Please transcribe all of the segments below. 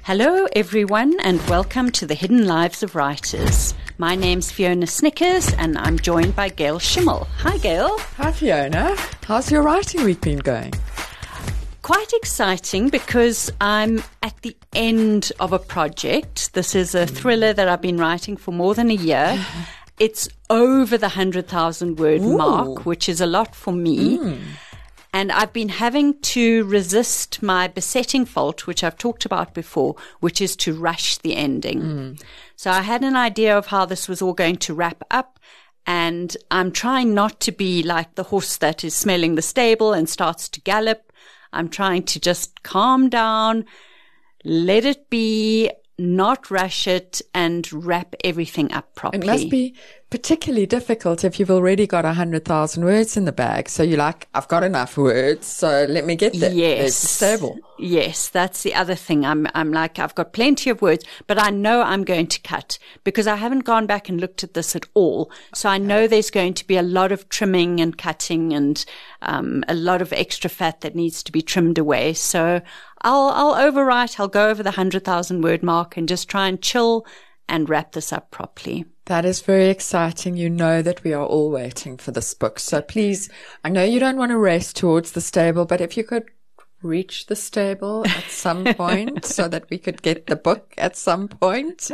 Hello everyone and welcome to the Hidden Lives of Writers. My name's Fiona Snickers and I'm joined by Gail Schimmel. Hi Gail. Hi Fiona. How's your writing week been going? Quite exciting because I'm at the end of a project. This is a thriller that I've been writing for more than a year. It's over the 100,000 word mark, which is a lot for me. And I've been having to resist my besetting fault, which I've talked about before, which is to rush the ending. So I had an idea of how this was all going to wrap up, and I'm trying not to be like the horse that is smelling the stable and starts to gallop. I'm trying to just calm down, let it be, not rush it, and wrap everything up properly. It must be particularly difficult if you've already got 100,000 words in the bag. So you're like, I've got enough words, so let me get there. Yes. There's the stable. Yes, that's the other thing. I'm like, I've got plenty of words, but I know I'm going to cut because I haven't gone back and looked at this at all. So I know there's going to be a lot of trimming and cutting and a lot of extra fat that needs to be trimmed away. So I'll overwrite. I'll go over the 100,000 word mark and just try and chill and wrap this up properly. That is very exciting. You know that we are all waiting for this book. So please, I know you don't want to race towards the stable, but if you could reach the stable at some point so that we could get the book at some point.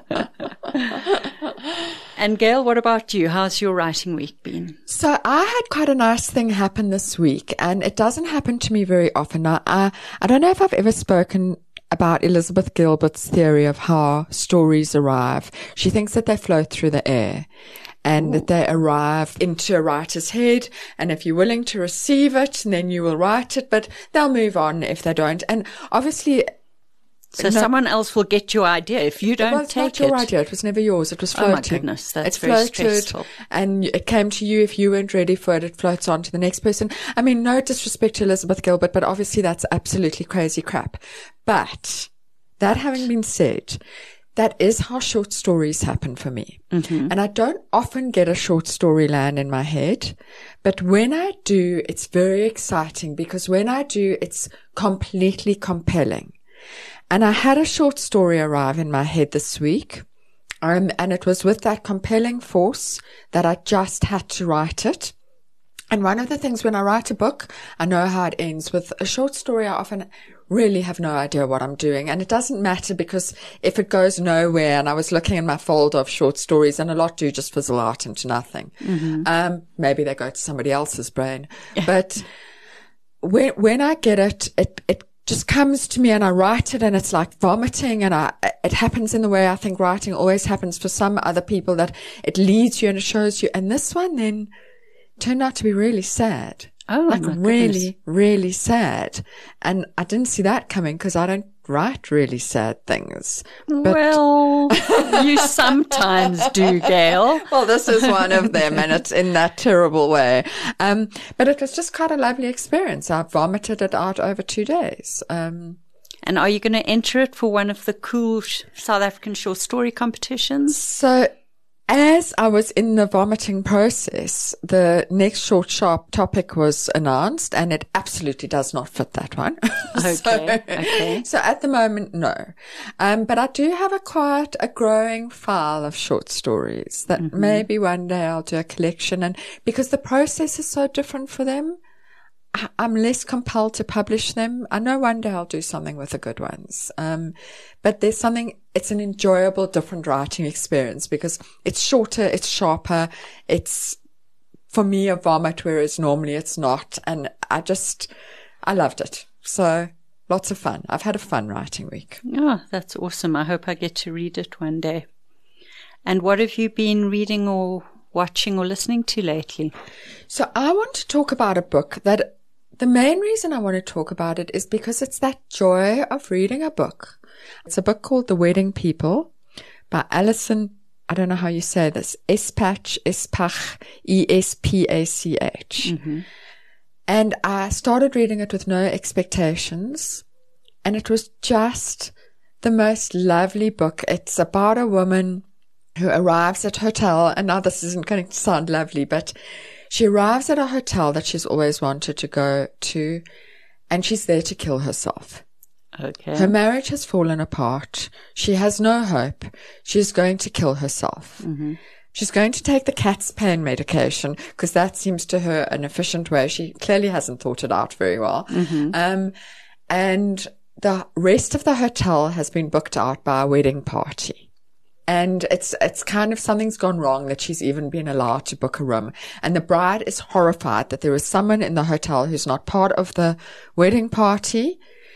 And Gail, what about you? How's your writing week been? So I had quite a nice thing happen this week, and it doesn't happen to me very often. Now, I don't know if I've ever spoken about Elizabeth Gilbert's theory of how stories arrive. She thinks that they float through the air and that they arrive into a writer's head. And if you're willing to receive it, then you will write it, but they'll move on if they don't. And obviously, so someone else will get your idea if you don't take it. It was not your idea. It was never yours. It was floating. Oh my goodness, that's very stressful. And it came to you. If you weren't ready for it, it floats on to the next person. I mean, no disrespect to Elizabeth Gilbert, but obviously that's absolutely crazy crap. But that having been said, that is how short stories happen for me. And I don't often get a short story land in my head, but when I do, it's very exciting because when I do, it's completely compelling. And I had a short story arrive in my head this week, and it was with that compelling force that I just had to write it. And one of the things when I write a book, I know how it ends. With a short story, I often really have no idea what I'm doing. And it doesn't matter because if it goes nowhere, and I was looking in my folder of short stories and a lot do just fizzle out into nothing. Maybe they go to somebody else's brain. But when I get it just comes to me and I write it and it's like vomiting, and it happens in the way I think writing always happens for some other people, that it leads you and it shows you. And this one then turned out to be really sad. Oh, like really, really sad. And I didn't see that coming because I don't write really sad things. But well, you sometimes do, Gail. Well, this is one of them, and it's in that terrible way. But it was just quite a lovely experience. I vomited it out over 2 days. And are you going to enter it for one of the cool South African short story competitions? So as I was in the vomiting process, the next short sharp topic was announced, and it absolutely does not fit that one. Okay. So at the moment, no. But I do have quite a growing file of short stories that maybe one day I'll do a collection. And because the process is so different for them, I'm less compelled to publish them. I know one day I'll do something with the good ones. But there's it's an enjoyable, different writing experience because it's shorter, it's sharper, it's, for me, a vomit, whereas normally it's not. And I loved it. So lots of fun. I've had a fun writing week. Oh, that's awesome. I hope I get to read it one day. And what have you been reading or watching or listening to lately? So I want to talk about a book that the main reason I want to talk about it is because it's that joy of reading a book. It's a book called The Wedding People by Alison, I don't know how you say this, Espach, E-S-P-A-C-H. And I started reading it with no expectations, and it was just the most lovely book. It's about a woman who arrives at a hotel, and now this isn't going to sound lovely, but she arrives at a hotel that she's always wanted to go to, and she's there to kill herself. Okay. Her marriage has fallen apart. She has no hope. She's going to kill herself. Mm-hmm. She's going to take the cat's pain medication because that seems to her an efficient way. She clearly hasn't thought it out very well. Mm-hmm. And the rest of the hotel has been booked out by a wedding party. And it's kind of something's gone wrong that she's even been allowed to book a room. And the bride is horrified that there is someone in the hotel who's not part of the wedding party.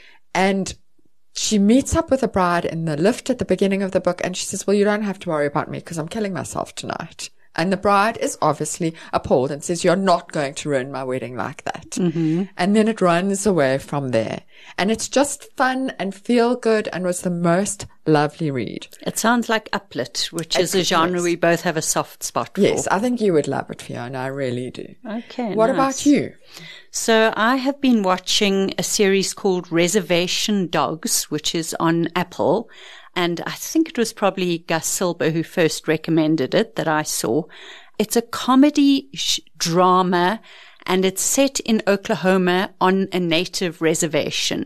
And she meets up with the bride in the lift at the beginning of the book. And she says, well, you don't have to worry about me because I'm killing myself tonight. And the bride is obviously appalled and says, you're not going to ruin my wedding like that. Mm-hmm. And then it runs away from there. And it's just fun and feel good and was the most lovely read. It sounds like Uplit, which is a genre we both have a soft spot for. Yes, I think you would love it, Fiona. I really do. Okay, What nice. about you? So I have been watching a series called Reservation Dogs, which is on Apple. And I think it was probably Gus Silber who first recommended it that I saw. It's a comedy drama, and it's set in Oklahoma on a native reservation.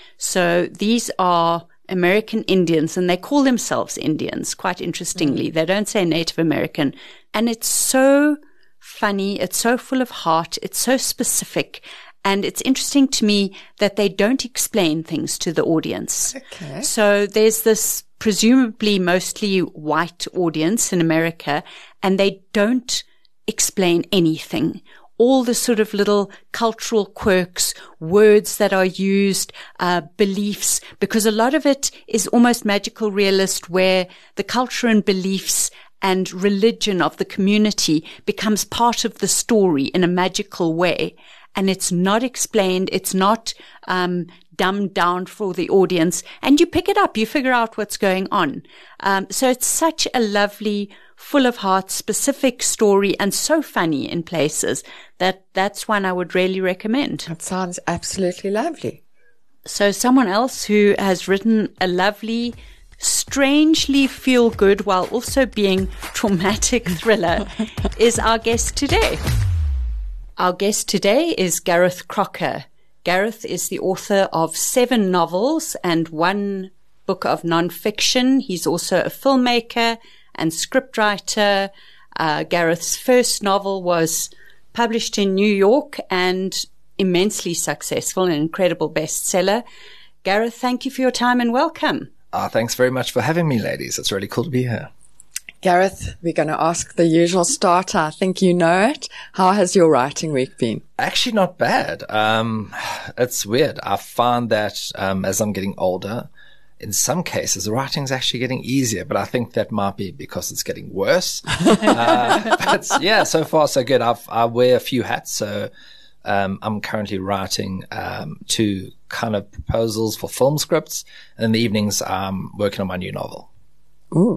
So these are American Indians, and they call themselves Indians, quite interestingly. They don't say Native American. And it's so funny. It's so full of heart. It's so specific. And it's interesting to me that they don't explain things to the audience. Okay. So there's this presumably mostly white audience in America, and they don't explain anything. All the sort of little cultural quirks, words that are used, beliefs, because a lot of it is almost magical realist where the culture and beliefs and religion of the community becomes part of the story in a magical way. And it's not explained. It's not dumbed down for the audience. And you pick it up. You figure out what's going on. So it's such a lovely, full of heart, specific story and so funny in places that's one I would really recommend. That sounds absolutely lovely. So someone else who has written a lovely, strangely feel good while also being traumatic thriller is our guest today. Our guest today is Gareth Crocker. Gareth is the author of 7 novels and 1 book of nonfiction. He's also a filmmaker and scriptwriter. Gareth's first novel was published in New York and immensely successful, an incredible bestseller. Gareth, thank you for your time and welcome. Thanks very much for having me, ladies. It's really cool to be here. Gareth, we're going to ask the usual starter. I think you know it. How has your writing week been? Actually, not bad. It's weird. I found that as I'm getting older, in some cases, the writing's actually getting easier, but I think that might be because it's getting worse. But yeah, so far so good. I wear a few hats. So I'm currently writing 2 kind of proposals for film scripts, and in the evenings I'm working on my new novel. Ooh.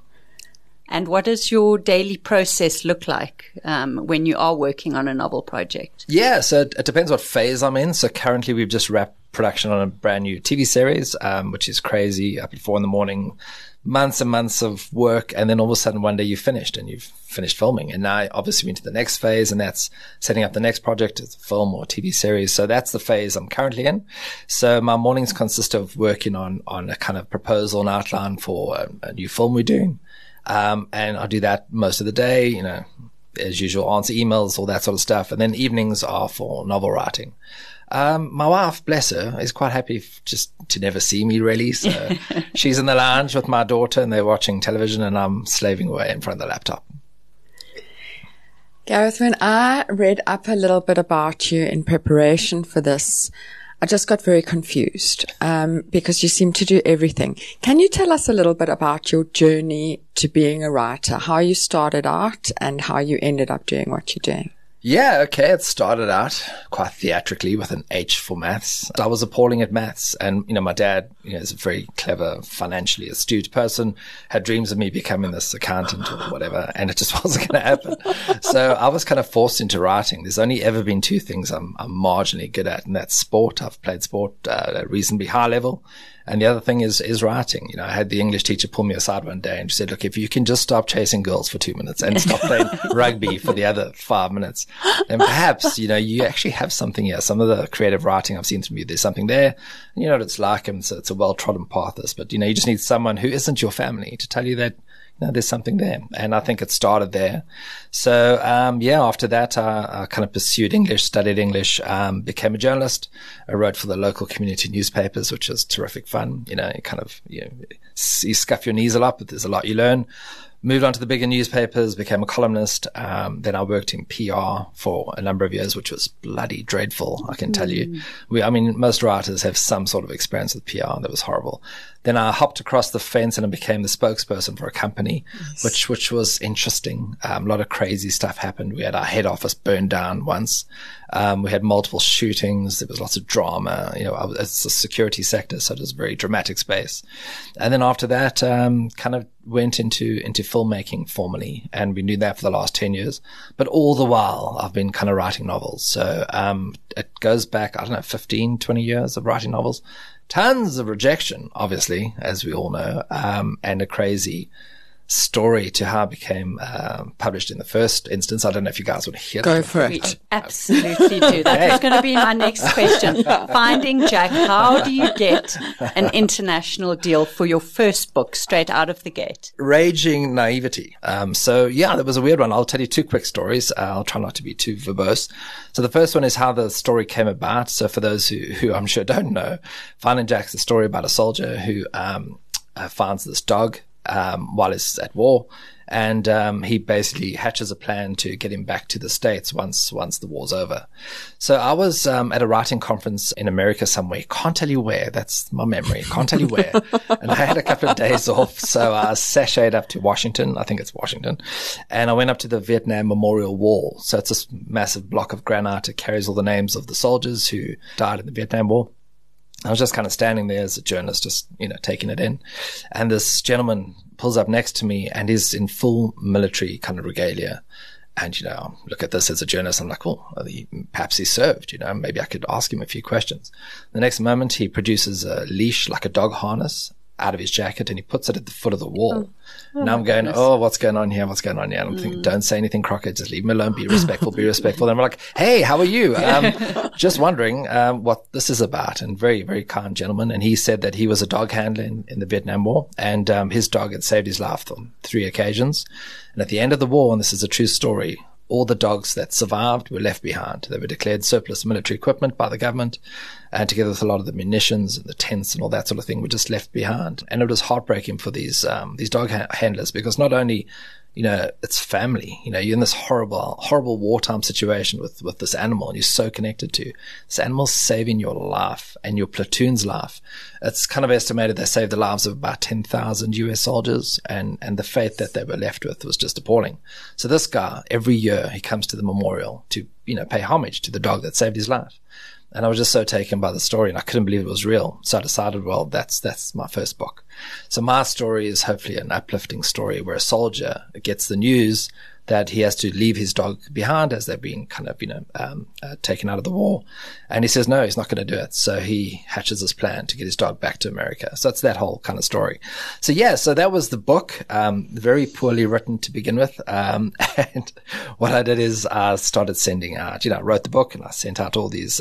And what does your daily process look like when you are working on a novel project? Yeah, so it depends what phase I'm in. So currently we've just wrapped production on a brand new TV series, which is crazy, up at 4 a.m, months and months of work. And then all of a sudden one day you've finished filming. And now obviously we're into the next phase, and that's setting up the next project, it's a film or TV series. So that's the phase I'm currently in. So my mornings consist of working on a kind of proposal and outline for a new film we're doing. And I do that most of the day, as usual, answer emails, all that sort of stuff. And then evenings are for novel writing. My wife, bless her, is quite happy just to never see me really. So she's in the lounge with my daughter and they're watching television and I'm slaving away in front of the laptop. Gareth, when I read up a little bit about you in preparation for this, I just got very confused because you seem to do everything. Can you tell us a little bit about your journey to being a writer, how you started out and how you ended up doing what you're doing? Yeah, okay. It started out quite theatrically with an H for maths. I was appalling at maths, and my dad, is a very clever, financially astute person, had dreams of me becoming this accountant or whatever, and it just wasn't going to happen. So I was kind of forced into writing. There's only ever been 2 things I'm marginally good at, and that's sport. I've played sport at a reasonably high level, And the other thing is writing. I had the English teacher pull me aside one day and she said, look, if you can just stop chasing girls for 2 minutes and stop playing rugby for the other 5 minutes, then perhaps, you actually have something here. Some of the creative writing I've seen from you, there's something there. And you know what it's like. And so it's a well-trodden path, this, but you just need someone who isn't your family to tell you that, there's something there. And I think it started there. So, after that, I kind of pursued English, studied English, became a journalist. I wrote for the local community newspapers, which was terrific fun. You scuff your knees a lot, but there's a lot you learn. Moved on to the bigger newspapers, became a columnist. Then I worked in PR for a number of years, which was bloody dreadful, I can tell you. Most writers have some sort of experience with PR. That was horrible. Then I hopped across the fence and I became the spokesperson for a company, which was interesting. A lot of crazy stuff happened. We had our head office burned down once. We had multiple shootings. There was lots of drama. It's a security sector, so it was a very dramatic space. And then after that, kind of went into filmmaking formally, and been doing that for the last 10 years. But all the while, I've been kind of writing novels. So it goes back, 15, 20 years of writing novels. Tons of rejection, obviously, as we all know, and a crazy story to how it became published in the first instance. I don't know if you guys would hear Go for it. We absolutely do. That was going to be my next question. Finding Jack, how do you get an international deal for your first book straight out of the gate? Raging naivety. That was a weird one. I'll tell you 2 quick stories. I'll try not to be too verbose. So the first one is how the story came about. So for those who I'm sure don't know, Finding Jack's a story about a soldier who finds this dog while he's at war, and he basically hatches a plan to get him back to the States once the war's over. So I was at a writing conference in America somewhere. Can't tell you where. That's my memory. Can't tell you where. And I had a couple of days off, so I sashayed up to Washington. I think it's Washington. And I went up to the Vietnam Memorial Wall. So it's this massive block of granite. It carries all the names of the soldiers who died in the Vietnam War. I was just kind of standing there as a journalist, just, taking it in. And this gentleman pulls up next to me and is in full military kind of regalia. And, look at this as a journalist. I'm like, perhaps he served, maybe I could ask him a few questions. The next moment he produces a leash, like a dog harness, out of his jacket, and he puts it at the foot of the wall. Now I'm going, what's going on here? What's going on here? And I'm thinking, don't say anything, Crockett. Just leave him alone. Be respectful. Be respectful. And I'm like, hey, how are you? Just wondering what this is about. And very, very kind gentleman. And he said that he was a dog handler in the Vietnam War, and his dog had saved his life on 3 occasions. And at the end of the war, and this is a true story, all the dogs that survived were left behind. They were declared surplus military equipment by the government, and together with a lot of the munitions and the tents and all that sort of thing were just left behind. And it was heartbreaking for these dog handlers, because not only, it's family, you're in this horrible wartime situation with this animal, and you're so connected to this animal saving your life and your platoon's life. It's kind of estimated they saved the lives of about 10,000 US soldiers, and the fate that they were left with was just appalling. So this guy, every year, he comes to the memorial to, pay homage to the dog that saved his life. And I was just so taken by the story, and I couldn't believe it was real. So I decided, that's my first book. So my story is hopefully an uplifting story where a soldier gets the news that he has to leave his dog behind as they're being kind of, taken out of the war. And he says, no, he's not going to do it. So he hatches this plan to get his dog back to America. So it's that whole kind of story. So so that was the book, very poorly written to begin with. And what I did is I started sending out, I wrote the book and I sent out all these,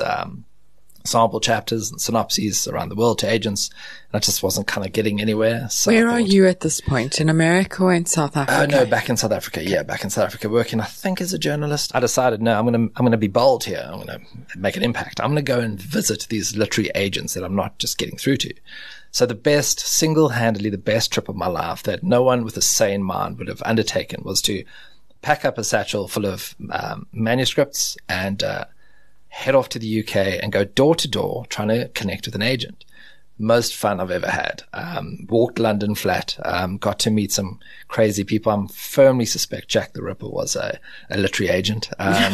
sample chapters and synopses around the world to agents, and I just wasn't kind of getting anywhere. So where are you at this point? In America or in South Africa? No, back in South Africa. Yeah, back in South Africa, working, I think, as a journalist. I decided, no, I'm going to be bold here. I'm going to make an impact. I'm going to go and visit these literary agents that I'm not just getting through to. So single-handedly the best trip of my life that no one with a sane mind would have undertaken was to pack up a satchel full of manuscripts and head off to the UK and go door to door trying to connect with an agent. Most fun I've ever had. Walked London flat, got to meet some crazy people. I firmly suspect Jack the Ripper was a literary agent.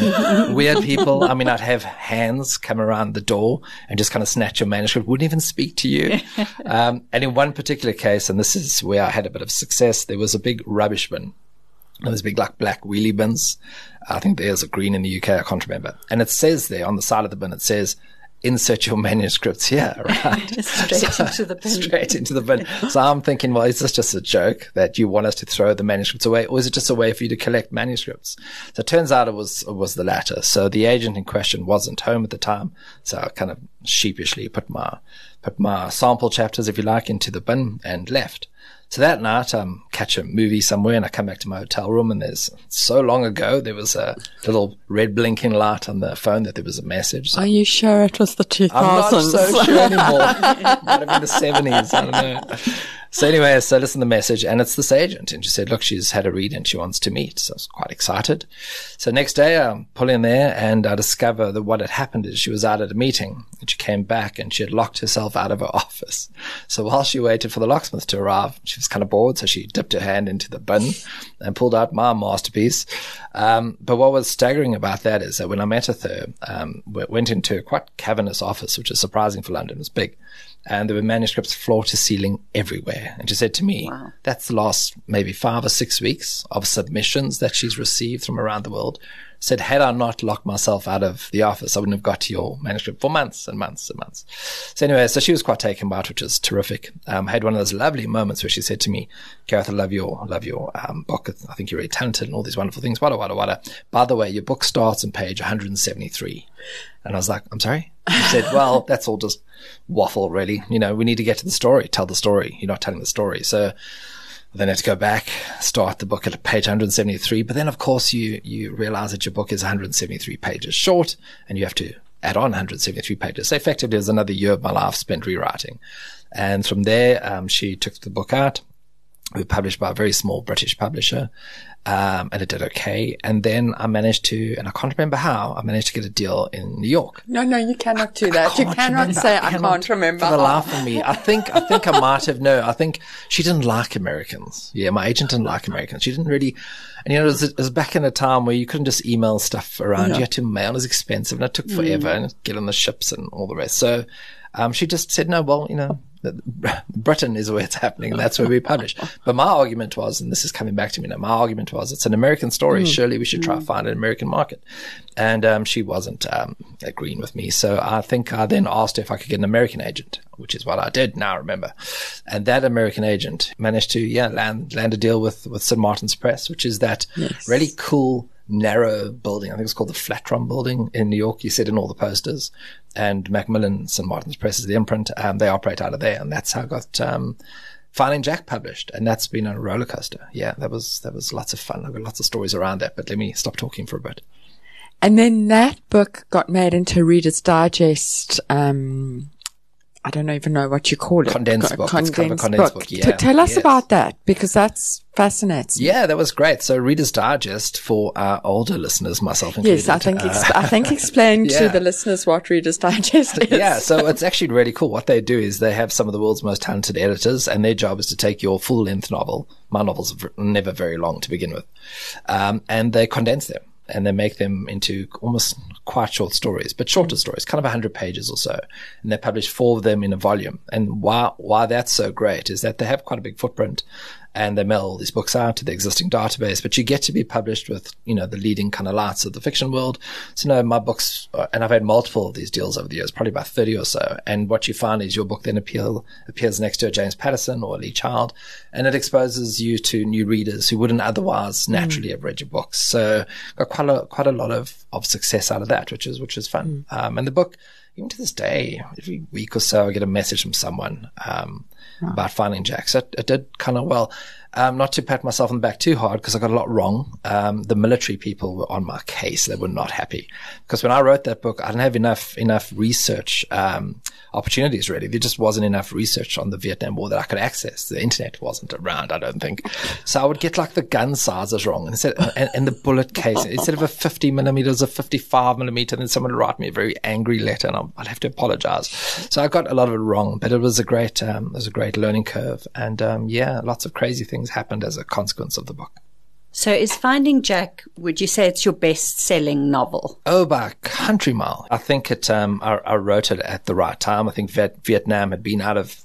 Weird people. I'd have hands come around the door and just kind of snatch your manuscript, wouldn't even speak to you. And in one particular case, and this is where I had a bit of success, there was a big rubbish bin. Those big black wheelie bins. I think there's a green in the UK. I can't remember. And it says there on the side of the bin, it says, insert your manuscripts here, right? Straight into the bin. Straight into the bin. So I'm thinking, well, is this just a joke that you want us to throw the manuscripts away, or is it just a way for you to collect manuscripts? So it turns out it was the latter. So the agent in question wasn't home at the time. So I kind of sheepishly put my sample chapters, if you like, into the bin and left. So that night, catch a movie somewhere, and I come back to my hotel room, and so long ago, there was a little red blinking light on the phone that there was a message. So are you sure it was the 2000s? I'm not so sure anymore. Might have been the 70s. I don't know. So anyway, so I listened to the message, and it's this agent, and she said, look, she's had a read and she wants to meet. So I was quite excited. So next day I pull in there, and I discover that what had happened is she was out at a meeting, and she came back and she had locked herself out of her office. So while she waited for the locksmith to arrive, she was kind of bored, so she dipped her hand into the bin and pulled out my masterpiece. But what was staggering about that is that when I met with her, went into a quite cavernous office, which is surprising for London. It was big. And there were manuscripts floor to ceiling everywhere. And she said to me, wow, that's the last maybe 5 or 6 weeks of submissions that she's received from around the world. Said, had I not locked myself out of the office, I wouldn't have got to your manuscript for months and months and months. So anyway, so she was quite taken by it, which was terrific. Had one of those lovely moments where she said to me, Gareth, I love your book. I think you're really talented and all these wonderful things. Wada, wada, wada. By the way, your book starts on page 173. And I was like, I'm sorry? She said, well, that's all just waffle, really. You know, we need to get to the story, tell the story. You're not telling the story. So then I had to go back, start the book at page 173. But then, of course, you realize that your book is 173 pages short, and you have to add on 173 pages. So effectively, it was another year of my life spent rewriting. And from there, she took the book out. We were published by a very small British publisher, and it did okay. And then I managed to, and I can't remember how, I managed to get a deal in New York. No, you cannot do that. You cannot say, I can't remember. For the life of me. I think I might have, no, I think she didn't like Americans. Yeah, my agent didn't like Americans. She didn't really, and you know, it was back in a time where you couldn't just email stuff around. No. You had to mail. It was expensive, and it took forever, and get on the ships and all the rest. So, she just said, no, well, you know, Britain is where it's happening, and that's where we publish. But my argument was, and this is coming back to me now, my argument was, it's an American story. Surely we should try to find an American market. And she wasn't agreeing with me. So I think I then asked her if I could get an American agent, which is what I did, now I remember. And that American agent managed to land a deal with St. Martin's Press, which is that really cool, narrow building. I think it's called the Flatron Building in New York. You see it in all the posters. And Macmillan St. Martin's Press is the imprint. They operate out of there. And that's how I got Finding Jack published. And that's been a roller coaster. Yeah, that was lots of fun. I've got lots of stories around that. But let me stop talking for a bit. And then that book got made into Reader's Digest. I don't even know what you call it. Condensed book. It's kind of a condensed book. Yeah. Tell us about that, because that's fascinating. Yeah, that was great. So Reader's Digest for our older listeners, myself included. Yes, I think explain to the listeners what Reader's Digest is. Yeah, so it's actually really cool. What they do is they have some of the world's most talented editors, and their job is to take your full-length novel. My novels are never very long to begin with. And they condense them. And they make them into almost quite short stories, but shorter stories, kind of 100 pages or so. And they publish 4 of them in a volume. And why that's so great is that they have quite a big footprint, and they mail all these books out to the existing database, but you get to be published with, you know, the leading kind of lights of the fiction world. So, you know, my books, and I've had multiple of these deals over the years, probably about 30 or so. And what you find is your book then appears next to a James Patterson or a Lee Child, and it exposes you to new readers who wouldn't otherwise naturally have read your books. So got quite a lot of success out of that, which is fun. And the book, even to this day, every week or so, I get a message from someone about Finding Jack. So it did kind of well. Not to pat myself on the back too hard, because I got a lot wrong. The military people were on my case. They were not happy, because when I wrote that book, I didn't have enough research opportunities, really. There just wasn't enough research on the Vietnam War that I could access. The internet wasn't around, I don't think. So I would get like the gun sizes wrong, and the bullet case. Instead of a 50 millimeters, a 55 millimeter, then someone would write me a very angry letter, and I'd have to apologize. So I got a lot of it wrong, but it was a great learning curve. And lots of crazy things happened as a consequence of the book. So is Finding Jack, would you say it's your best-selling novel? Oh, by a country mile. I think I wrote it at the right time. I think Vietnam had been out of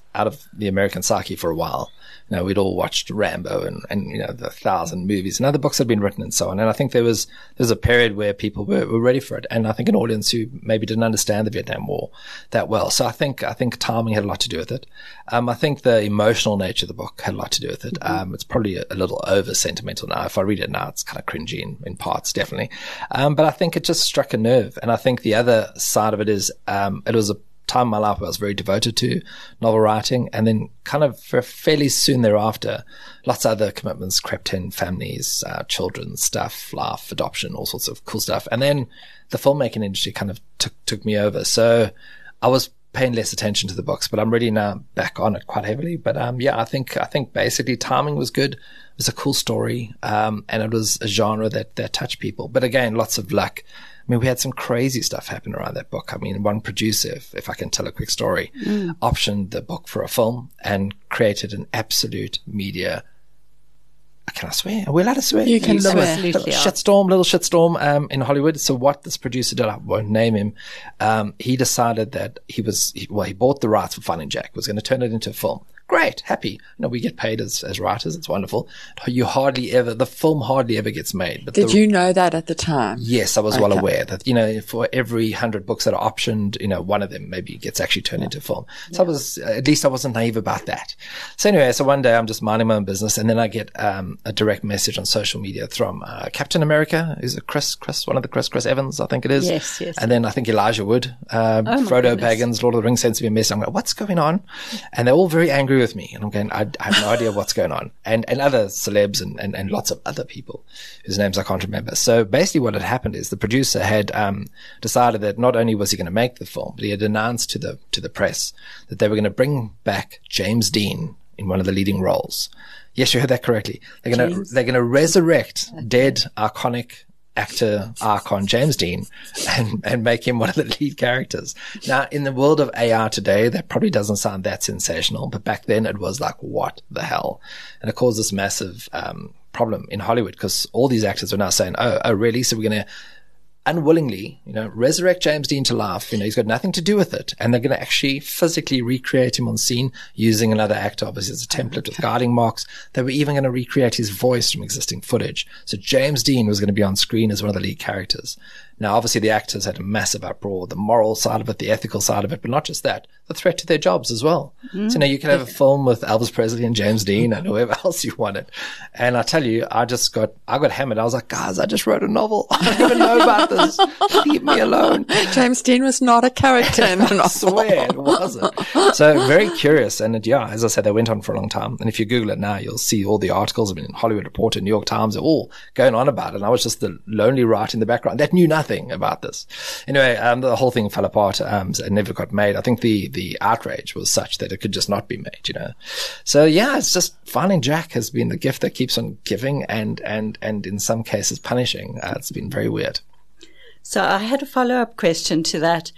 out of the American psyche for a while. We'd all watched Rambo and the 1,000 movies and other books had been written and so on. And I think there was a period where people were ready for it. And I think an audience who maybe didn't understand the Vietnam War that well. So I think timing had a lot to do with it. I think the emotional nature of the book had a lot to do with it. It's probably a little over sentimental now. If I read it now, it's kind of cringy in parts, definitely. But I think it just struck a nerve. And I think the other side of it is, it was a time in my life where I was very devoted to novel writing, and then kind of fairly soon thereafter, lots of other commitments crept in: families, children stuff, life, adoption, all sorts of cool stuff. And then the filmmaking industry kind of took me over. So I was paying less attention to the books, but I'm really now back on it quite heavily. But I think basically timing was good. It was a cool story, and it was a genre that touched people. But again, lots of luck. I mean, we had some crazy stuff happen around that book. I mean, one producer, if I can tell a quick story, optioned the book for a film and created an absolute media. Can I swear? Are we allowed to swear? You can swear. Absolutely. Little shitstorm in Hollywood. So what this producer did, I won't name him, he decided that he bought the rights for Finding Jack, was going to turn it into a film. Great, happy. We get paid as writers. It's wonderful. The film hardly ever gets made. But Did you know that at the time? Yes, I was well aware that, for every 100 books that are optioned, one of them maybe gets actually turned into film. So at least I wasn't naive about that. So anyway, one day I'm just minding my own business, and then I get a direct message on social media from Captain America, who's a Chris, one of the Chris Evans, I think it is. Yes. And then I think Elijah Wood, Frodo Baggins, Lord of the Rings sends me a message. I'm like, what's going on? And they're all very angry with me, and I'm going, I have no idea what's going on, and other celebs and lots of other people whose names I can't remember. So basically what had happened is the producer had decided that not only was he going to make the film, but he had announced to the press that they were going to bring back James Dean in one of the leading roles. Yes, you heard that correctly. They're going to resurrect dead iconic actor icon James Dean and make him one of the lead characters. Now, in the world of AR today, that probably doesn't sound that sensational, but back then it was like, what the hell? And it caused this massive problem in Hollywood, because all these actors were now saying, oh, really? So we're going to unwillingly, resurrect James Dean to life. He's got nothing to do with it. And they're going to actually physically recreate him on scene using another actor, obviously as a template with guiding marks. They were even going to recreate his voice from existing footage. So James Dean was going to be on screen as one of the lead characters. Now, obviously, the actors had a massive uproar, the moral side of it, the ethical side of it, but not just that, the threat to their jobs as well. So, you could have a film with Elvis Presley and James Dean and whoever else you wanted. And I tell you, I got hammered. I was like, guys, I just wrote a novel. I don't even know about this. Leave me alone. James Dean was not a character in the novel. I swear it wasn't. So very curious. And as I said, they went on for a long time. And if you Google it now, you'll see all the articles. Hollywood Reporter, New York Times, are all going on about it. And I was just the lonely writer in the background that knew nothing about this. Anyway, the whole thing fell apart. It never got made. I think the outrage was such that it could just not be made, So it's just Finding Jack has been the gift that keeps on giving and in some cases punishing. It's been very weird. So I had a follow-up question to that.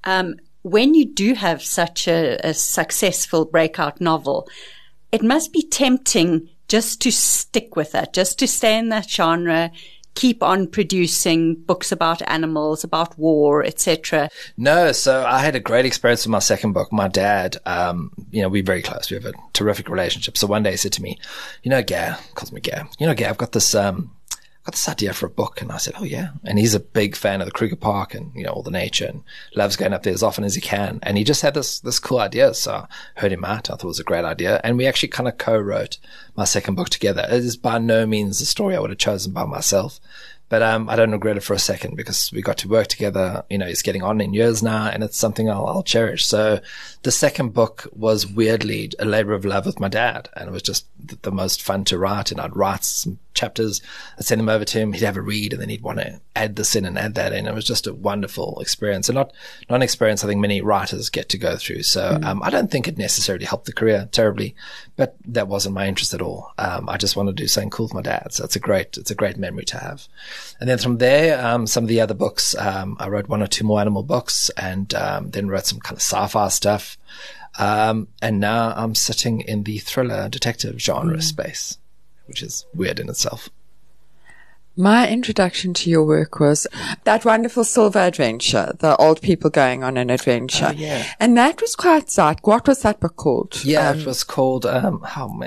When you do have such a successful breakout novel, it must be tempting just to stick with it, just to stay in that genre, keep on producing books about animals, about war, etc. No, so I had a great experience with my second book. My dad, we're very close. We have a terrific relationship. So one day he said to me, Gare, calls me Gare, Gare, I've got this idea for a book. And I said, oh yeah. And he's a big fan of the Kruger Park and, all the nature, and loves going up there as often as he can. And he just had this cool idea. So I heard him out. I thought it was a great idea. And we actually kind of co-wrote my second book together. It is by no means a story I would have chosen by myself. But I don't regret it for a second, because we got to work together. It's getting on in years now, and it's something I'll cherish. So the second book was weirdly a labor of love with my dad, and it was just the most fun to write. And I'd write some chapters, I'd send them over to him, he'd have a read, and then he'd want to add this in and add that in. It was just a wonderful experience, and not an experience I think many writers get to go through. So I don't think it necessarily helped the career terribly, but that wasn't my interest at all. I just wanted to do something cool with my dad. So it's a great memory to have. And then from there, some of the other books, I wrote one or two more animal books, and then wrote some kind of sci-fi stuff. And now I'm sitting in the thriller detective genre space, which is weird in itself. My introduction to your work was that wonderful Silver Adventure, the old people going on an adventure. Oh, yeah. And that was quite sad. What was that book called? Yeah, it was called, oh man.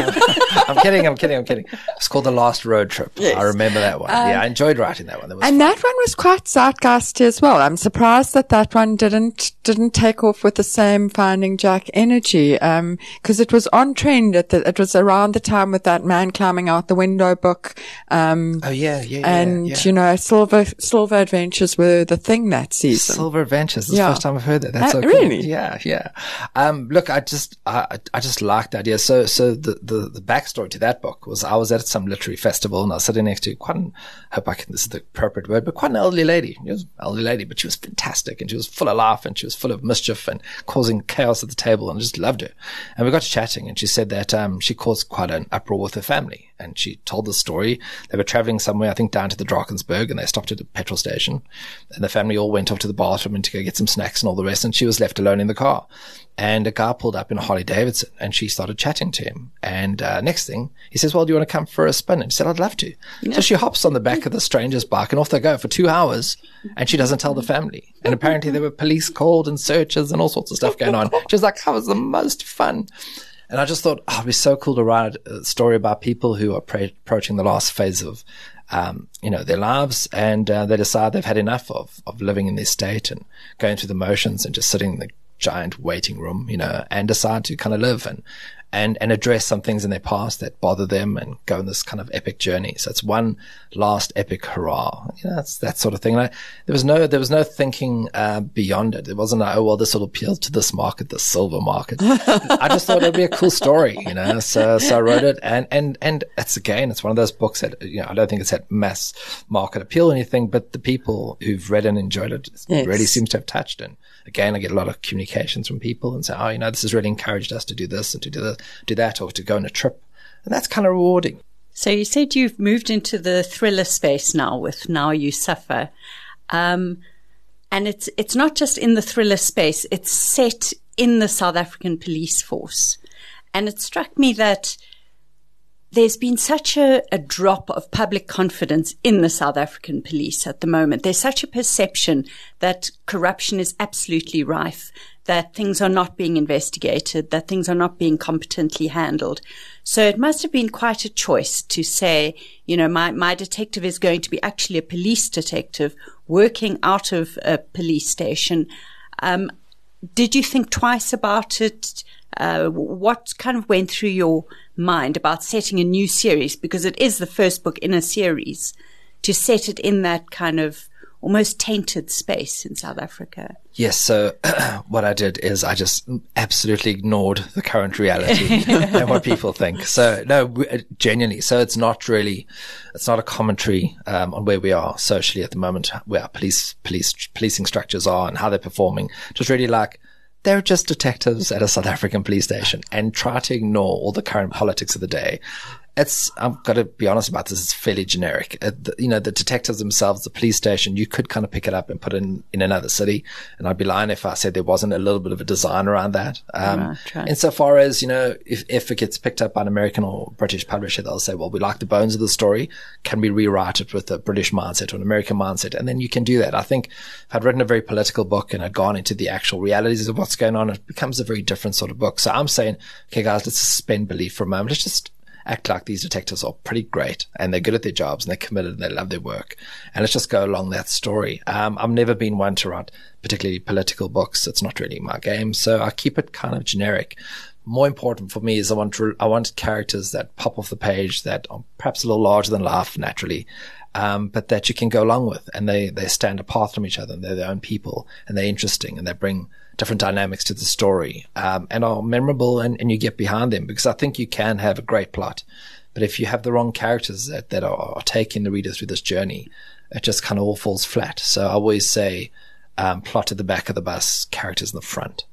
I'm kidding. It's called The Last Road Trip. Yes. I remember that one. Yeah, I enjoyed writing that one. That was fun. That one was quite zeitgeisty as well. I'm surprised that one didn't take off with the same Finding Jack energy, cause it was on trend it was around the time with that Man Climbing Out the Window book. Oh, yeah. You know, Silver Adventures were the thing that season. Silver Adventures. This is the first time I've heard that. That's so cool. Really? Yeah. Look, I just liked the idea. So the backstory to that book was I was at some literary festival and I was sitting next to this is the appropriate word, but quite an elderly lady. She was an elderly lady, but she was fantastic and she was full of life and she was full of mischief and causing chaos at the table, and I just loved her. And we got to chatting and she said that she caused quite an uproar with her family. And she told the story. They were traveling somewhere, I think down to the Drakensberg, and they stopped at a petrol station. And the family all went off to the bathroom and to go get some snacks and all the rest. And she was left alone in the car. And a guy pulled up in a Harley Davidson and she started chatting to him. And next thing, he says, well, do you want to come for a spin? And she said, I'd love to. Yeah. So she hops on the back of the stranger's bike and off they go for 2 hours. And she doesn't tell the family. And apparently there were police called and searches and all sorts of stuff going on. She was like, that was the most fun. And I just thought, it'd be so cool to write a story about people who are approaching the last phase of, their lives, and they decide they've had enough of living in this state and going through the motions and just sitting in the giant waiting room, and decide to kind of live and address some things in their past that bother them and go on this kind of epic journey. So it's one last epic hurrah. It's that sort of thing. And there was no thinking beyond it. It wasn't like, oh, well, this will appeal to this market, the silver market. I just thought it'd be a cool story, So I wrote it, and it's one of those books that, I don't think it's had mass market appeal or anything, but the people who've read and enjoyed it really seems to have touched. And again, I get a lot of communications from people and say, this has really encouraged us to do this and to do that, or to go on a trip. And that's kind of rewarding. So you said you've moved into the thriller space now with Now You Suffer. And it's not just in the thriller space, it's set in the South African police force. And it struck me that there's been such a drop of public confidence in the South African police at the moment. There's such a perception that corruption is absolutely rife, that things are not being investigated, that things are not being competently handled. So it must have been quite a choice to say, my detective is going to be actually a police detective working out of a police station. Did you think twice about it? What kind of went through your mind about setting a new series? Because it is the first book in a series, to set it in that kind of almost tainted space in South Africa. Yes. So what I did is I just absolutely ignored the current reality and what people think. So no, genuinely. So it's not a commentary on where we are socially at the moment, where our policing structures are and how they're performing. Just really like, they're just detectives at a South African police station, and try to ignore all the current politics of the day. I've got to be honest about this, it's fairly generic. The detectives themselves, the police station, you could kind of pick it up and put it in another city. And I'd be lying if I said there wasn't a little bit of a design around that. Right. Insofar as, if it gets picked up by an American or British publisher, they'll say, well, we like the bones of the story. Can we rewrite it with a British mindset or an American mindset? And then you can do that. I think if I'd written a very political book and I'd gone into the actual realities of what's going on, it becomes a very different sort of book. So I'm saying, okay, guys, let's suspend belief for a moment. Let's just act like these detectives are pretty great and they're good at their jobs and they're committed and they love their work. And let's just go along that story. I've never been one to write particularly political books. It's not really my game. So I keep it kind of generic. More important for me is I want characters that pop off the page, that are perhaps a little larger than life naturally, but that you can go along with, and they stand apart from each other, and they're their own people, and they're interesting, and they bring different dynamics to the story, and are memorable, and you get behind them, because I think you can have a great plot, but if you have the wrong characters that are taking the reader through this journey, it just kind of all falls flat. So I always say, plot at the back of the bus, characters in the front.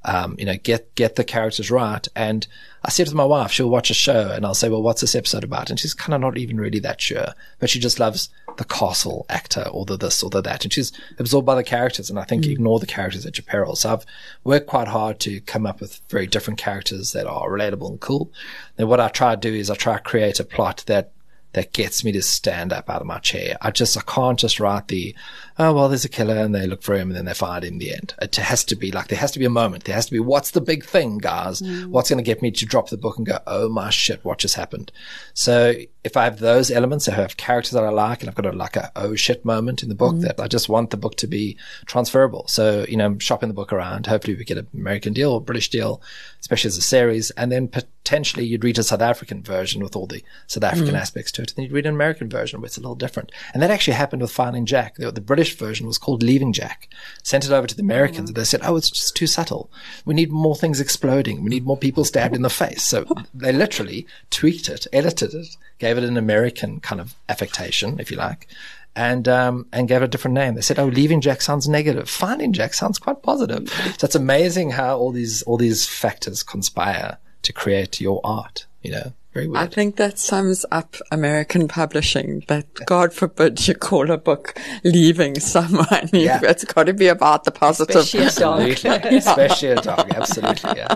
Get the characters right. And I said to my wife, she'll watch a show and I'll say, well, what's this episode about? And she's kind of not even really that sure, but she just loves the castle actor or the this or the that. And she's absorbed by the characters. And I think you ignore the characters at your peril. So I've worked quite hard to come up with very different characters that are relatable and cool. Then what I try to do is I try to create a plot that that gets me to stand up out of my chair. I can't just write oh, well, there's a killer and they look for him and then they find him in the end. It has to be like, there has to be a moment. There has to be, what's the big thing, guys? What's going to get me to drop the book and go, oh my shit, what just happened? So if I have those elements, if I have characters that I like and I've got a oh shit moment in the book, that I just want the book to be transferable. So, shopping the book around, hopefully we get an American deal or British deal, especially as a series. And then potentially you'd read a South African version with all the South African aspects to it. And then you'd read an American version where it's a little different. And that actually happened with Finding Jack. The British version was called Leaving Jack. Sent it over to the Americans and they said, oh, it's just too subtle. We need more things exploding. We need more people stabbed in the face. So they literally tweaked it, edited it, gave it an American kind of affectation, if you like, and gave it a different name. They said, oh, Leaving Jack sounds negative. Finding Jack sounds quite positive. So it's amazing how all these factors conspire to create your art, Very weird. I think that sums up American publishing, that God forbid you call a book Leaving Someone. Yeah. It's got to be about the positive. Especially a dog. Especially a dog, absolutely, yeah.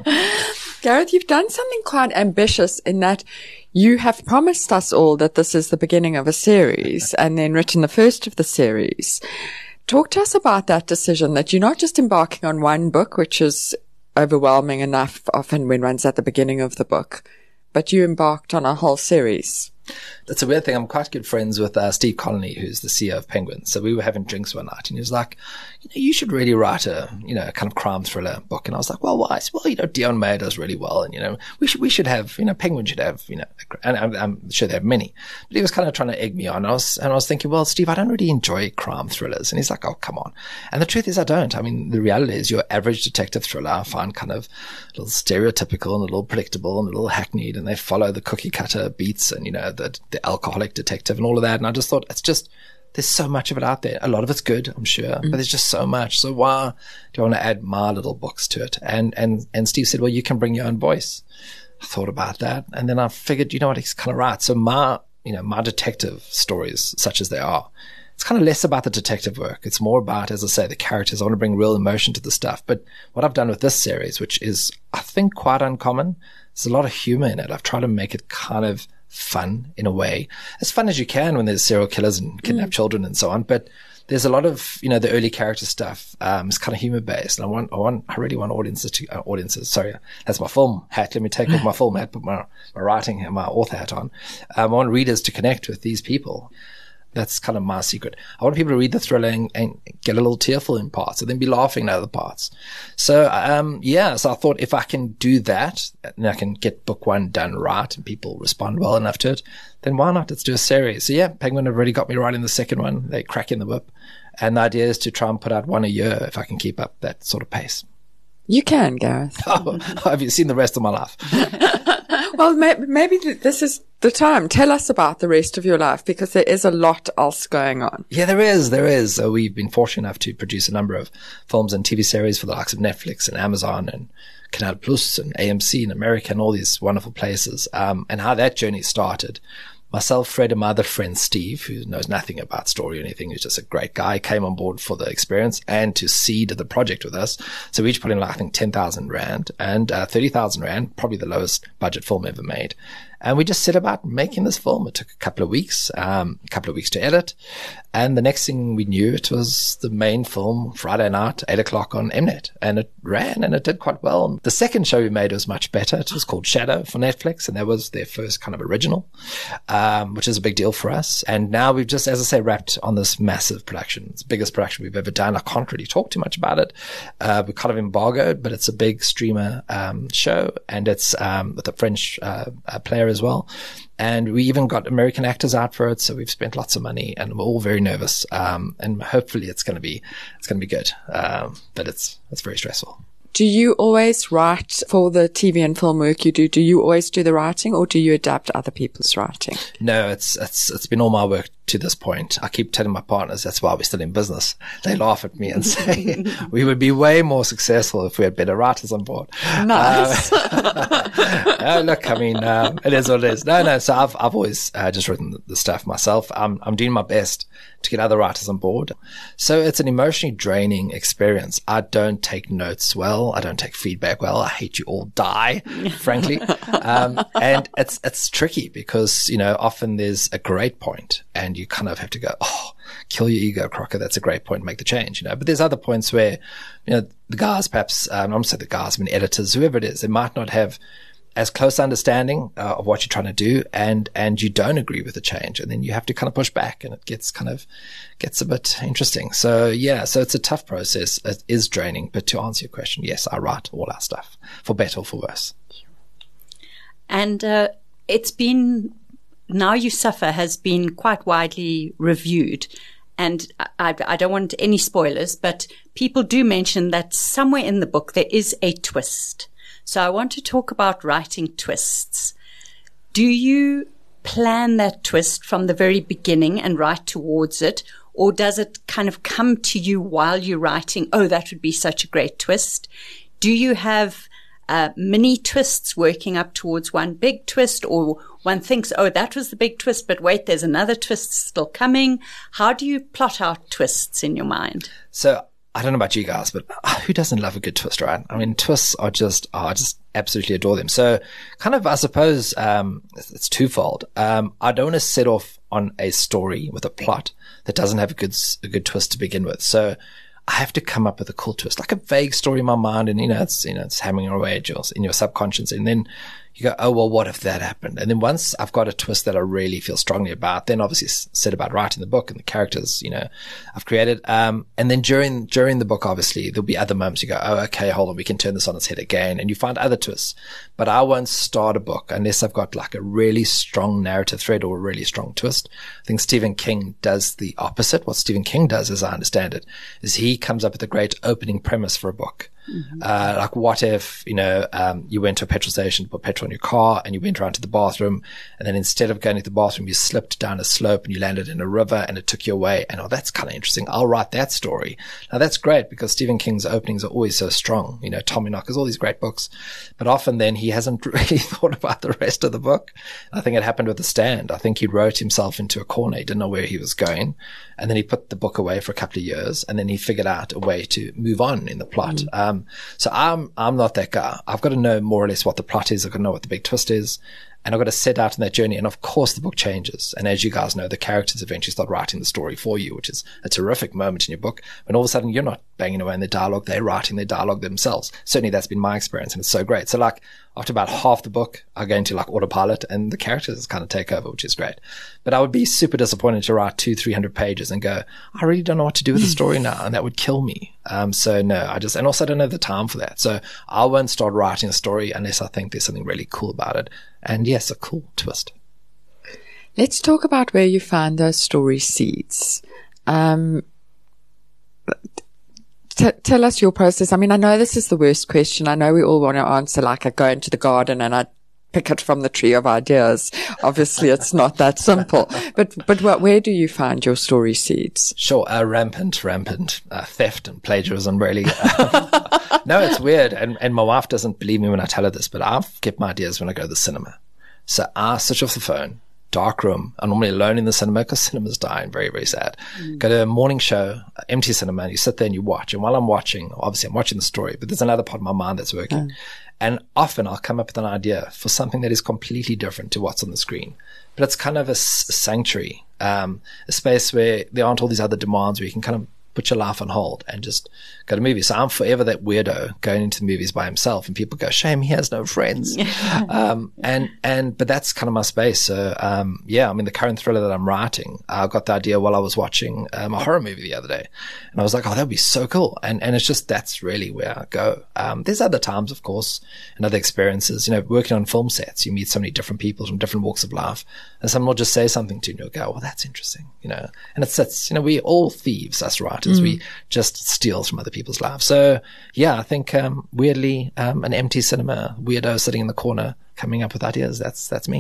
Gareth, you've done something quite ambitious in that you have promised us all that this is the beginning of a series and then written the first of the series. Talk to us about that decision, that you're not just embarking on one book, which is overwhelming enough often when one's at the beginning of the book, but you embarked on a whole series. That's a weird thing. I'm quite good friends with Steve Connolly, who's the CEO of Penguin. So we were having drinks one night and he was like, you should really write a kind of crime thriller book. And I was like, well, why? Well, Dion Mayer does really well. And, we should have, Penguin should have, and I'm sure they have many. But he was kind of trying to egg me on. And I was thinking, well, Steve, I don't really enjoy crime thrillers. And he's like, oh, come on. And the truth is I don't. I mean, the reality is your average detective thriller I find kind of a little stereotypical and a little predictable and a little hackneyed, and they follow the cookie cutter beats and, the alcoholic detective and all of that. And I just thought, there's so much of it out there. A lot of it's good, I'm sure, but there's just so much. So why do I want to add my little books to it? And Steve said, well, you can bring your own voice. I thought about that. And then I figured, he's kind of right. So my detective stories, such as they are, it's kind of less about the detective work. It's more about, as I say, the characters. I want to bring real emotion to the stuff. But what I've done with this series, which is, I think, quite uncommon, there's a lot of humor in it. I've tried to make it kind of fun in a way, as fun as you can when there's serial killers and kidnapped children and so on. But there's a lot of, the early character stuff, is kind of humor based. And I really want audiences. Sorry, that's my film hat. Let me take off my film hat, put my writing and my author hat on. I want readers to connect with these people. That's kind of my secret. I want people to read the thriller and get a little tearful in parts and then be laughing at other parts. So, so I thought if I can do that and I can get book one done right and people respond well enough to it, then why not? Let's do a series. So yeah, Penguin have already got me writing the second one. They're cracking the whip. And the idea is to try and put out one a year if I can keep up that sort of pace. You can, Gareth. Oh, have you seen the rest of my life? Well, maybe this is the time. Tell us about the rest of your life, because there is a lot else going on. Yeah, there is. So we've been fortunate enough to produce a number of films and TV series for the likes of Netflix and Amazon and Canal Plus and AMC in America and all these wonderful places. And how that journey started. Myself, Fred, and my other friend Steve, who knows nothing about story or anything, who's just a great guy, came on board for the experience and to seed the project with us. So we each put in, I think, 10,000 Rand and 30,000 Rand, probably the lowest budget film ever made. And we just set about making this film. It took a couple of weeks to edit. And the next thing we knew, it was the main film Friday night, 8:00 on Mnet. And it ran and it did quite well. The second show we made was much better. It was called Shadow for Netflix. And that was their first kind of original, which is a big deal for us. And now we've just, as I say, wrapped on this massive production. It's the biggest production we've ever done. I can't really talk too much about it. We're kind of embargoed, but it's a big streamer show. And it's with a French player as well. And we even got American actors out for it. So we've spent lots of money and we're all very nervous. And hopefully it's going to be good. But it's very stressful. Do you always write for the TV and film work you do? Do you always do the writing, or do you adapt other people's writing? No, it's been all my work to this point. I keep telling my partners that's why we're still in business. They laugh at me and say we would be way more successful if we had better writers on board. Nice. No, look, I mean, it is what it is. No. So I've always just written the stuff myself. I'm doing my best to get other writers on board. So it's an emotionally draining experience. I don't take notes well. I don't take feedback well. I hate you all die, frankly. And it's tricky because, often there's a great point and you kind of have to go, kill your ego, Crocker. That's a great point. Make the change, But there's other points where, the guys, perhaps, I'm not saying the guys, editors, whoever it is, they might not have as close understanding of what you're trying to do, and you don't agree with the change, and then you have to kind of push back, and it gets a bit interesting. So so it's a tough process. It is draining, but to answer your question, yes, I write all our stuff, for better or for worse. And it's been, Now You Suffer has been quite widely reviewed. And I don't want any spoilers, but people do mention that somewhere in the book there is a twist. So I want to talk about writing twists. Do you plan that twist from the very beginning and write towards it? Or does it kind of come to you while you're writing? Oh, that would be such a great twist. Do you have mini twists working up towards one big twist, or one thinks, oh, that was the big twist, but wait, there's another twist still coming? How do you plot out twists in your mind? So I don't know about you guys, but who doesn't love a good twist, right? I mean, twists are I just absolutely adore them. So kind of, I suppose, it's twofold. I don't want to set off on a story with a plot that doesn't have a good twist to begin with. So I have to come up with a cool twist, like a vague story in my mind, and it's hammering away in your subconscious, and then you go, oh, well, what if that happened? And then once I've got a twist that I really feel strongly about, then obviously set about writing the book and the characters, I've created. And then during the book, obviously, there'll be other moments you go, oh, okay, hold on, we can turn this on its head again. And you find other twists. But I won't start a book unless I've got like a really strong narrative thread or a really strong twist. I think Stephen King does the opposite. What Stephen King does, as I understand it, is he comes up with a great opening premise for a book. Mm-hmm. Like what if, you went to a petrol station to put petrol in your car and you went around to the bathroom, and then instead of going to the bathroom, you slipped down a slope and you landed in a river and it took you away. And that's kind of interesting. I'll write that story. Now that's great because Stephen King's openings are always so strong. Tommyknockers, all these great books, but often then he hasn't really thought about the rest of the book. I think it happened with The Stand. I think he wrote himself into a corner. He didn't know where he was going. And then he put the book away for a couple of years, and then he figured out a way to move on in the plot. Mm. So I'm not that guy. I've got to know more or less what the plot is. I've got to know what the big twist is. And I've got to set out on that journey. And of course, the book changes. And as you guys know, the characters eventually start writing the story for you, which is a terrific moment in your book. When all of a sudden you're not banging away in the dialogue, they're writing their dialogue themselves. Certainly that's been my experience, and it's so great. So like after about half the book, I go into like autopilot and the characters kind of take over, which is great. But I would be super disappointed to write 200-300 pages and go, I really don't know what to do with the story now. And that would kill me. So no, and also I don't have the time for that. So I won't start writing a story unless I think there's something really cool about it. And yes, a cool twist. Let's talk about where you find those story seeds. Tell us your process. I mean, I know this is the worst question. I know we all want to answer like I go into the garden and I pick it from the tree of ideas. Obviously, it's not that simple. But where do you find your story seeds? Sure, rampant theft and plagiarism, really. No, it's weird. And my wife doesn't believe me when I tell her this, but I get my ideas when I go to the cinema. So I switch off the phone, dark room. I'm normally alone in the cinema because cinemas dying, very, very sad. Go to a morning show, empty cinema, and you sit there and you watch. And while I'm watching, obviously I'm watching the story, but there's another part of my mind that's working. And often I'll come up with an idea for something that is completely different to what's on the screen. But it's kind of a sanctuary, a space where there aren't all these other demands, where you can kind of put your life on hold and just go to movies. So I'm forever that weirdo going into the movies by himself, and people go, shame he has no friends. But that's kind of my space. So, I mean, the current thriller that I'm writing, I got the idea while I was watching a horror movie the other day. And I was like, oh, that'd be so cool. And it's just, that's really where I go. There's other times, of course, and other experiences, working on film sets, you meet so many different people from different walks of life. And someone will just say something to you and you'll go, well, that's interesting, and it's we all thieves, us writers. We just steal from other people's lives. So yeah, I think, weirdly, an empty cinema, weirdo sitting in the corner, coming up with ideas. That's me.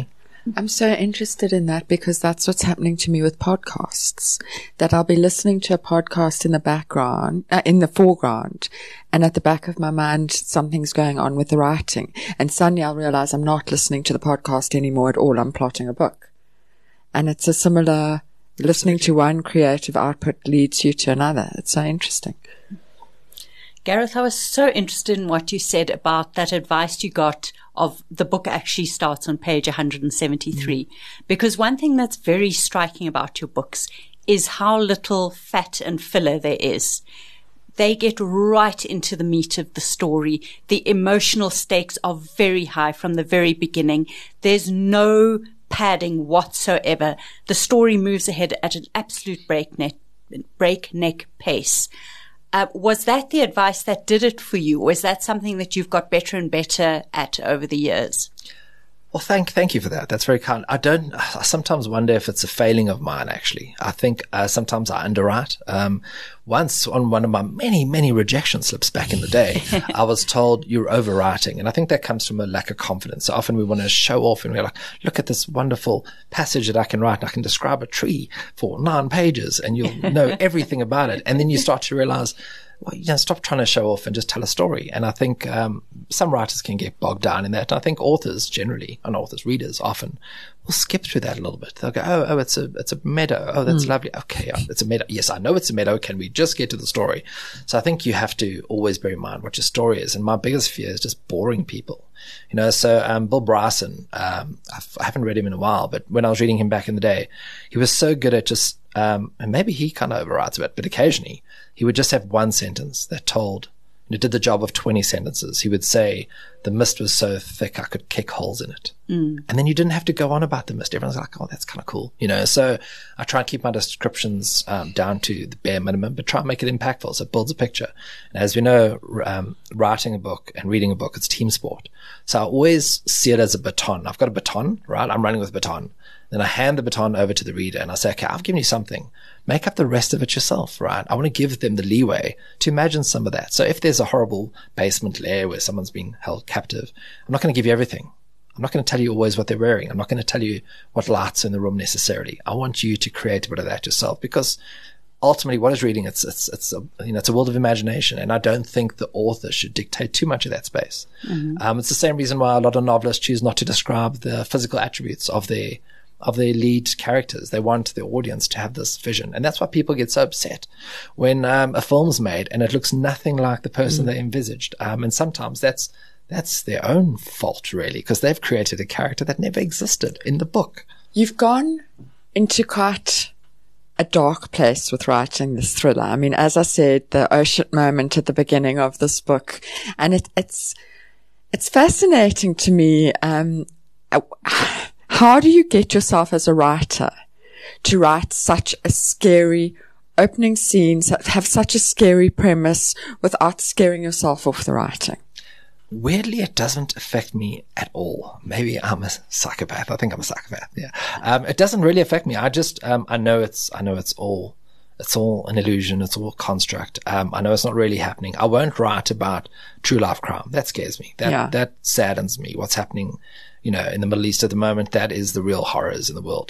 I'm so interested in that because that's what's happening to me with podcasts, that I'll be listening to a podcast in the background, in the foreground, and at the back of my mind, something's going on with the writing. And suddenly I'll realize I'm not listening to the podcast anymore at all. I'm plotting a book. And it's a similar, listening to one creative output leads you to another. It's so interesting. Gareth, I was so interested in what you said about that advice you got of the book actually starts on page 173. Because one thing that's very striking about your books is how little fat and filler there is. They get right into the meat of the story. The emotional stakes are very high from the very beginning. There's no padding whatsoever. The story moves ahead at an absolute breakneck pace. Was that the advice that did it for you? Or is that something that you've got better and better at over the years? Well, thank you for that. That's very kind. I sometimes wonder if it's a failing of mine, actually. I think sometimes I underwrite. Once on one of my many rejection slips back in the day, I was told you're overwriting. And I think that comes from a lack of confidence. So often we want to show off and we're like, look at this wonderful passage that I can write. I can describe a tree for 9 pages and you'll know everything about it. And then you start to realize, well, stop trying to show off and just tell a story. And I think some writers can get bogged down in that. I think authors generally, and readers often, will skip through that a little bit. They'll go, oh, it's a meadow. Oh, that's lovely. Okay, it's a meadow. Yes, I know it's a meadow. Can we just get to the story? So I think you have to always bear in mind what your story is. And my biggest fear is just boring people. So Bill Bryson, I haven't read him in a while, but when I was reading him back in the day, he was so good at just, and maybe he kind of overwrites a bit, but occasionally he would just have one sentence that told, it did the job of 20 sentences. He would say, the mist was so thick I could kick holes in it. And then you didn't have to go on about the mist. Everyone's like, oh, that's kind of cool. So I try and keep my descriptions down to the bare minimum, but try and make it impactful so it builds a picture. And as we know, writing a book and reading a book, it's team sport. So I always see it as a baton. I've got a baton, right? I'm running with a baton. Then I hand the baton over to the reader and I say, okay, I've given you something. Make up the rest of it yourself, right? I want to give them the leeway to imagine some of that. So if there's a horrible basement lair where someone's been held captive, I'm not going to give you everything. I'm not going to tell you always what they're wearing. I'm not going to tell you what lights are in the room necessarily. I want you to create a bit of that yourself, because ultimately what is reading, it's a world of imagination. And I don't think the author should dictate too much of that space. It's the same reason why a lot of novelists choose not to describe the physical attributes of their lead characters. They want the audience to have this vision. And that's why people get so upset when a film's made and it looks nothing like the person they envisaged. And sometimes that's their own fault, really, because they've created a character that never existed in the book. You've gone into quite a dark place with writing this thriller. I mean, as I said, the ocean moment at the beginning of this book, and it's fascinating to me. How do you get yourself as a writer to write such a scary opening scene, have such a scary premise without scaring yourself off the writing? Weirdly, it doesn't affect me at all. Maybe I'm a psychopath. I think I'm a psychopath. Yeah. It doesn't really affect me. I just, I know it's all an illusion. It's all construct. I know it's not really happening. I won't write about true life crime. That scares me. That saddens me. What's happening, in the Middle East at the moment, that is the real horrors in the world.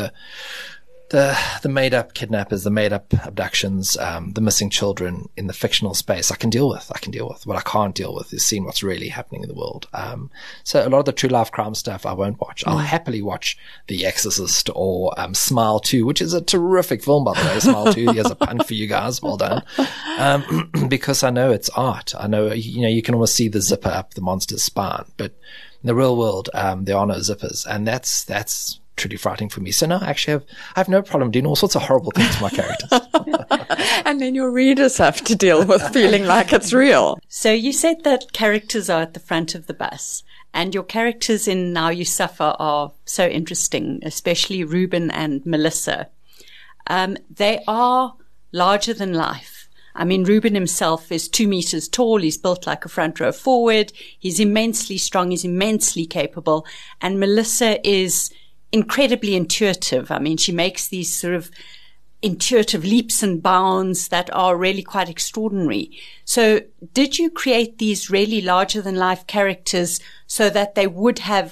The made up kidnappers, the made up abductions, the missing children in the fictional space, I can deal with. What I can't deal with is seeing what's really happening in the world. So a lot of the true life crime stuff I won't watch. I'll happily watch The Exorcist or Smile 2, which is a terrific film, by the way. Smile 2, here's a pun for you guys. Well done. Because I know it's art. I know, you can almost see the zipper up the monster's spine, but in the real world, there are no zippers, and that's truly frightening for me. So no, actually, I have no problem doing all sorts of horrible things to my characters. And then your readers have to deal with feeling like it's real. So you said that characters are at the front of the bus, and your characters in Now You Suffer are so interesting, especially Ruben and Melissa. They are larger than life. I mean, Ruben himself is 2 meters tall. He's built like a front row forward. He's immensely strong. He's immensely capable. And Melissa is incredibly intuitive. I mean, she makes these sort of intuitive leaps and bounds that are really quite extraordinary. So did you create these really larger than life characters so that they would have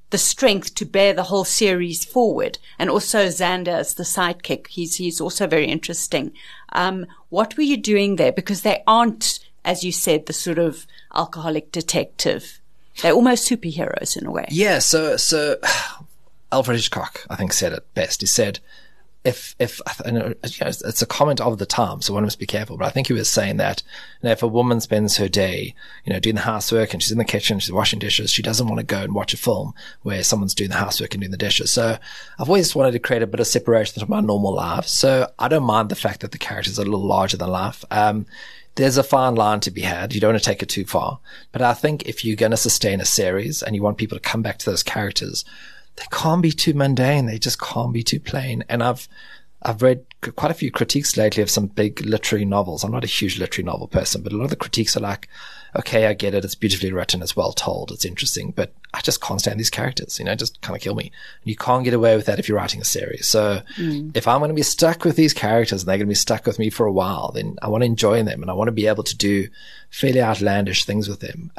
the strength to bear the whole series forward. And also Xander as the sidekick. He's also very interesting. What were you doing there? Because they aren't, as you said, the sort of alcoholic detective. They're almost superheroes in a way. Yeah. So Alfred Hitchcock, I think, said it best. He said, if it's a comment of the time, so one must be careful. But I think he was saying that, if a woman spends her day, doing the housework, and she's in the kitchen, she's washing dishes, she doesn't want to go and watch a film where someone's doing the housework and doing the dishes. So I've always wanted to create a bit of separation from our normal lives. So I don't mind the fact that the characters are a little larger than life. There's a fine line to be had. You don't want to take it too far. But I think if you're going to sustain a series and you want people to come back to those characters, they can't be too mundane. They just can't be too plain. And I've read quite a few critiques lately of some big literary novels. I'm not a huge literary novel person, but a lot of the critiques are like, okay, I get it. It's beautifully written. It's well told. It's interesting, but I just can't stand these characters, just kind of kill me. And you can't get away with that if you're writing a series. So if I'm going to be stuck with these characters and they're going to be stuck with me for a while, then I want to enjoy them and I want to be able to do fairly outlandish things with them.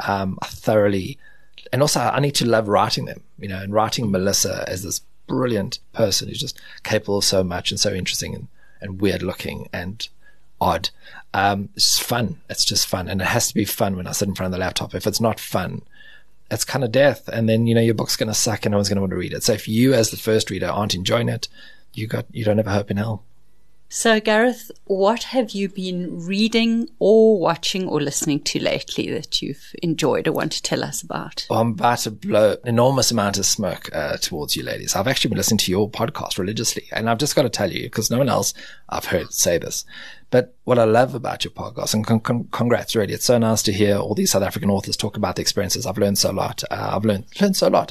And also I need to love writing them, and writing Melissa as this brilliant person who's just capable of so much and so interesting and weird looking and odd. It's fun. It's just fun. And it has to be fun when I sit in front of the laptop. If it's not fun, it's kind of death. And then, your book's going to suck and no one's going to want to read it. So if you as the first reader aren't enjoying it, you don't have a hope in hell. So, Gareth, what have you been reading or watching or listening to lately that you've enjoyed or want to tell us about? Well, I'm about to blow an enormous amount of smoke towards you ladies. I've actually been listening to your podcast religiously, and I've just got to tell you, because no one else I've heard say this, but what I love about your podcast, and congrats, really, it's so nice to hear all these South African authors talk about the experiences. I've learned so lot. I've learned so lot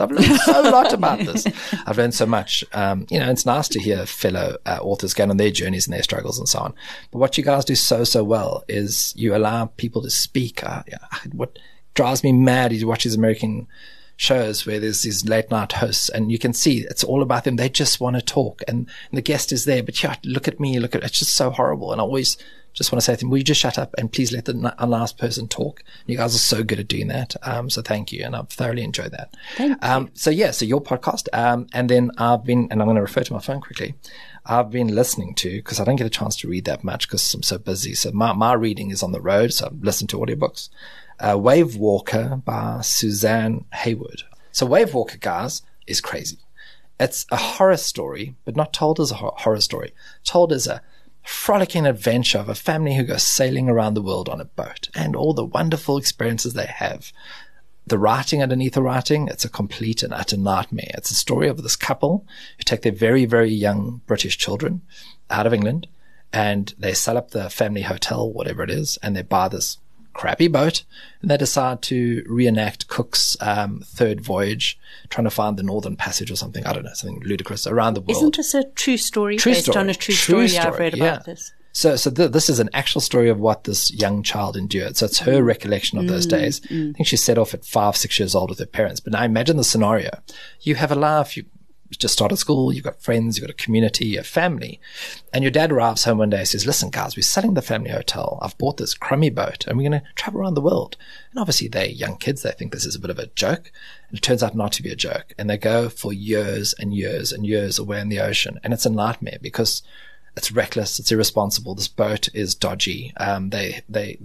about this. I've learned so much. It's nice to hear fellow authors going on their journeys and their struggles and so on. But what you guys do so well is you allow people to speak. What drives me mad is you watch these American shows where there's these late night hosts and you can see it's all about them. They just want to talk and the guest is there, but look at me, it's just so horrible. And I always just want to say to them, will you just shut up and please let the last person talk? You guys are so good at doing that. So thank you. And I've thoroughly enjoyed that. Thank you. So your podcast. And then I've been, and I'm going to refer to my phone quickly. I've been listening to, because I don't get a chance to read that much because I'm so busy. So my reading is on the road. So I've listened to audiobooks. Wave Walker by Suzanne Haywood. So Wave Walker, guys, is crazy. It's a horror story, but not told as a horror story. Told as a frolicking adventure of a family who goes sailing around the world on a boat and all the wonderful experiences they have. The writing underneath the writing, it's a complete and utter nightmare. It's a story of this couple who take their very, very young British children out of England and they sell up the family hotel, whatever it is, and they buy this crappy boat, and they decide to reenact Cook's third voyage, trying to find the Northern Passage or something. I don't know, something ludicrous around the world. Isn't this a true story? Based on a true story. I've read about this. So this is an actual story of what this young child endured. So it's her recollection of those days. I think she set off at 5-6 years old with her parents. But now imagine the scenario. You have a life, you just started school, you've got friends, you've got a community, a family. And your dad arrives home one day and says, listen, guys, we're selling the family hotel. I've bought this crummy boat and we're going to travel around the world. And obviously they're young kids. They think this is a bit of a joke. And it turns out not to be a joke. And they go for years and years and years away in the ocean. And it's a nightmare because it's reckless. It's irresponsible. This boat is dodgy. They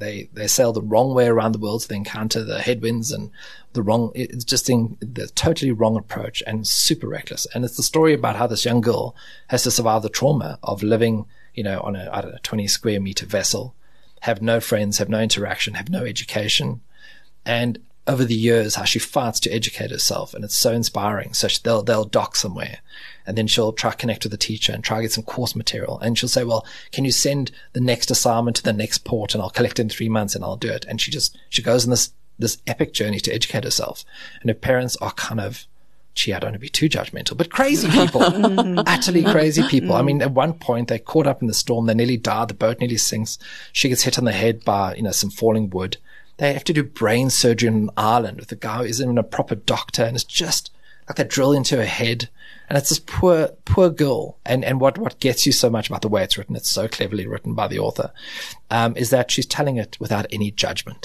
sail the wrong way around the world. So they encounter the headwinds and it's just the totally wrong approach and super reckless. And it's the story about how this young girl has to survive the trauma of living, on a 20 square meter vessel, have no friends, have no interaction, have no education. And over the years, how she fights to educate herself. And it's so inspiring. So they'll dock somewhere and then she'll try to connect with the teacher and try to get some course material. And she'll say, well, can you send the next assignment to the next port and I'll collect it in 3 months and I'll do it. And she goes on this epic journey to educate herself. And her parents are kind of, I don't want to be too judgmental, but crazy people, utterly crazy people. I mean, at one point they caught up in the storm. They nearly died. The boat nearly sinks. She gets hit on the head by, some falling wood. They have to do brain surgery on an island with a guy who isn't even a proper doctor. And it's just like they drill into her head. And it's this poor girl. And what gets you so much about the way it's written, it's so cleverly written by the author, is that she's telling it without any judgment.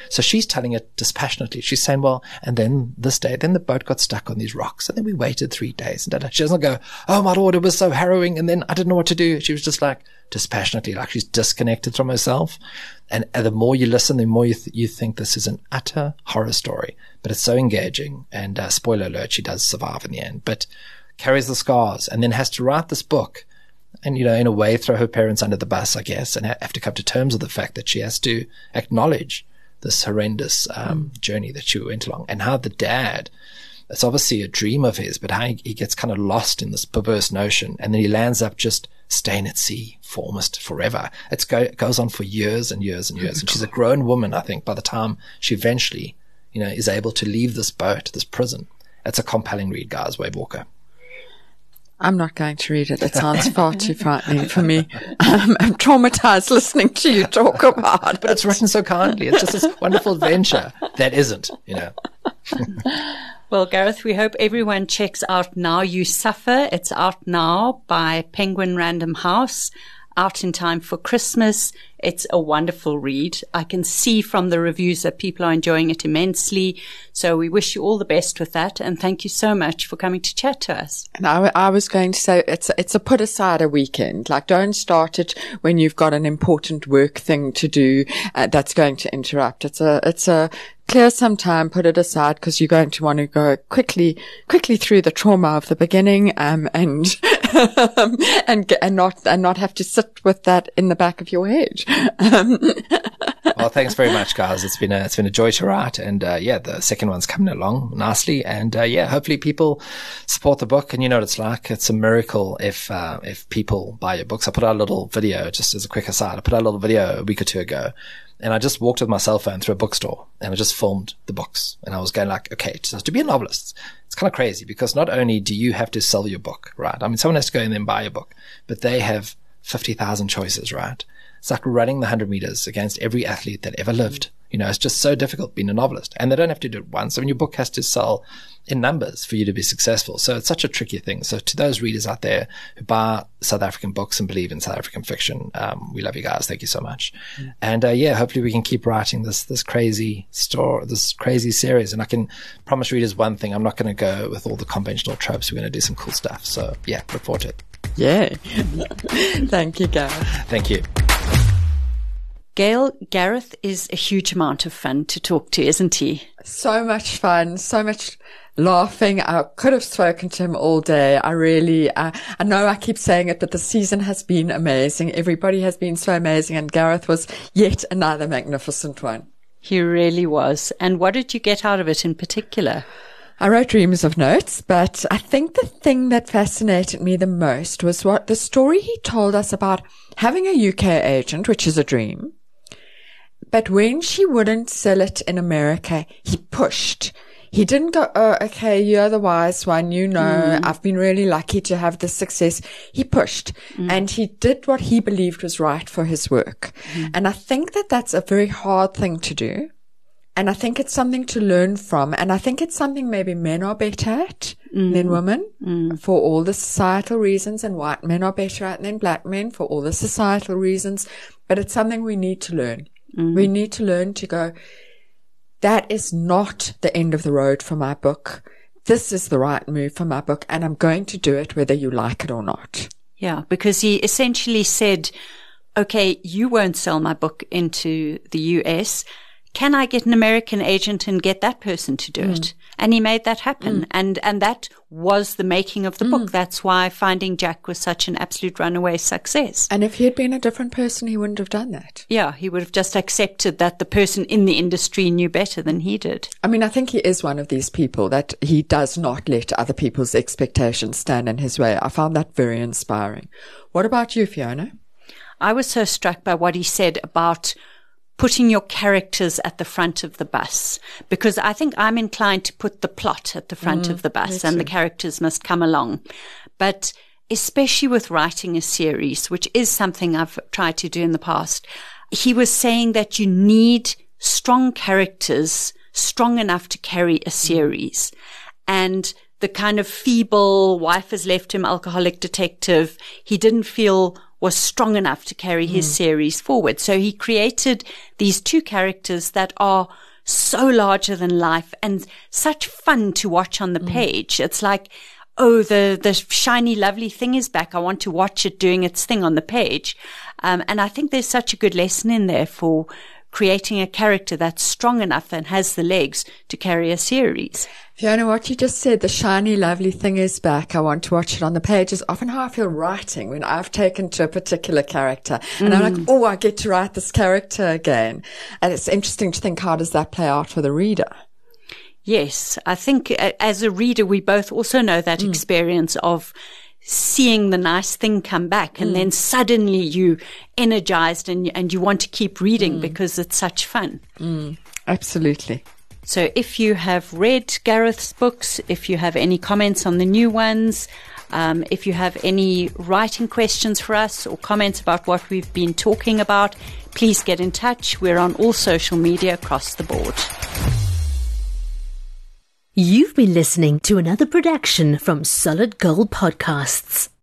So she's telling it dispassionately. She's saying, well, and then this day, then the boat got stuck on these rocks, and then we waited 3 days. And she doesn't go, oh my Lord, it was so harrowing, and then I didn't know what to do. She was just like, dispassionately, like she's disconnected from herself. And the more you listen, the more you think this is an utter horror story. But it's so engaging. And spoiler alert, she does survive in the end, but carries the scars and then has to write this book and, you know, in a way throw her parents under the bus, I guess, and have to come to terms with the fact that she has to acknowledge this horrendous journey that she went along, and how the dad, it's obviously a dream of his, but how he gets kind of lost in this perverse notion, and then he lands up just staying at sea for almost forever. It goes on for years and years and years. And she's a grown woman, I think, by the time she eventually, you know, is able to leave this boat, this prison. It's a compelling read, guys. Wave Walker. I'm not going to read it. It sounds far too frightening for me. I'm traumatized listening to you talk about it. But it's written so kindly. It's just this wonderful adventure that isn't, you know. Well, Gareth, we hope everyone checks out Now You Suffer. It's out now by Penguin Random House, out in time for Christmas. It's a wonderful read. I can see from the reviews that people are enjoying it immensely. So we wish you all the best with that. And thank you so much for coming to chat to us. And I was going to say, it's a put aside a weekend. Like, don't start it when you've got an important work thing to do that's going to interrupt. It's a clear some time, put it aside, because you're going to want to go quickly through the trauma of the beginning, and not have to sit with that in the back of your head. Well, thanks very much, guys. It's been a joy to write, and the second one's coming along nicely, and hopefully people support the book. And you know what it's like. It's a miracle if people buy your books. I put out a little video, just as a quick aside. I put out a little video a week or two ago, and I just walked with my cell phone through a bookstore, and I just filmed the books. And I was going like, okay, so to be a novelist, it's kind of crazy, because not only do you have to sell your book, right? I mean, someone has to go in there and buy your book, but they have 50,000 choices, right? It's like running the 100 meters against every athlete that ever lived. You know, it's just so difficult being a novelist, and they don't have to do it once. I mean, your book has to sell in numbers for you to be successful. So it's such a tricky thing. So to those readers out there who buy South African books and believe in South African fiction, we love you guys. Thank you so much. And hopefully we can keep writing this crazy story, this crazy series. And I can promise readers one thing: I'm not going to go with all the conventional tropes. We're going to do some cool stuff. So yeah, look forward to it. Yeah. Thank you, Gareth. Thank you. Gail, Gareth is a huge amount of fun to talk to, isn't he? So much fun, so much laughing. I could have spoken to him all day. I really, I know I keep saying it, but the season has been amazing. Everybody has been so amazing, and Gareth was yet another magnificent one. He really was. And what did you get out of it in particular? I wrote reams of notes, but I think the thing that fascinated me the most was what the story he told us about having a UK agent, which is a dream. But when she wouldn't sell it in America, he pushed. He didn't go, oh, okay, you're the wise one. You know, I've been really lucky to have this success. He pushed and he did what he believed was right for his work. And I think that that's a very hard thing to do. And I think it's something to learn from. And I think it's something maybe men are better at than women for all the societal reasons, and white men are better at than black men for all the societal reasons. But it's something we need to learn. We need to learn to go, that is not the end of the road for my book. This is the right move for my book, and I'm going to do it whether you like it or not. Yeah, because he essentially said, okay, you won't sell my book into the US. Can I get an American agent and get that person to do it? And he made that happen. And that was the making of the book. That's why Finding Jack was such an absolute runaway success. And if he had been a different person, he wouldn't have done that. Yeah, he would have just accepted that the person in the industry knew better than he did. I mean, I think he is one of these people that he does not let other people's expectations stand in his way. I found that very inspiring. What about you, Fiona? I was so struck by what he said about putting your characters at the front of the bus, because I think I'm inclined to put the plot at the front of the bus and the characters must come along. But especially with writing a series, which is something I've tried to do in the past, he was saying that you need strong characters, strong enough to carry a series. And the kind of feeble wife has left him alcoholic detective, he didn't feel was strong enough to carry his series forward. So he created these two characters that are so larger than life and such fun to watch on the page. It's like, oh, the shiny, lovely thing is back. I want to watch it doing its thing on the page. And I think there's such a good lesson in there for creating a character that's strong enough and has the legs to carry a series. Fiona, what you just said, the shiny, lovely thing is back. I want to watch it on the page is often how I feel writing when I've taken to a particular character. And I'm like, oh, I get to write this character again. And it's interesting to think, how does that play out for the reader? Yes, I think as a reader, we both also know that experience of seeing the nice thing come back and then suddenly you energized and you want to keep reading because it's such fun. Absolutely. So if you have read Gareth's books, if you have any comments on the new ones, if you have any writing questions for us or comments about what we've been talking about, please get in touch. We're on all social media across the board. You've been listening to another production from Solid Gold Podcasts.